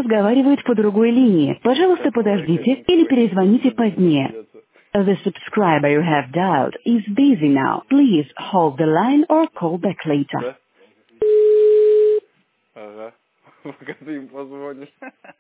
разговаривает по другой линии. Пожалуйста, подождите или перезвоните позднее. The subscriber you have dialed is busy now. Please hold the line or call back later. Да? Ага. Пока ты им позвонишь.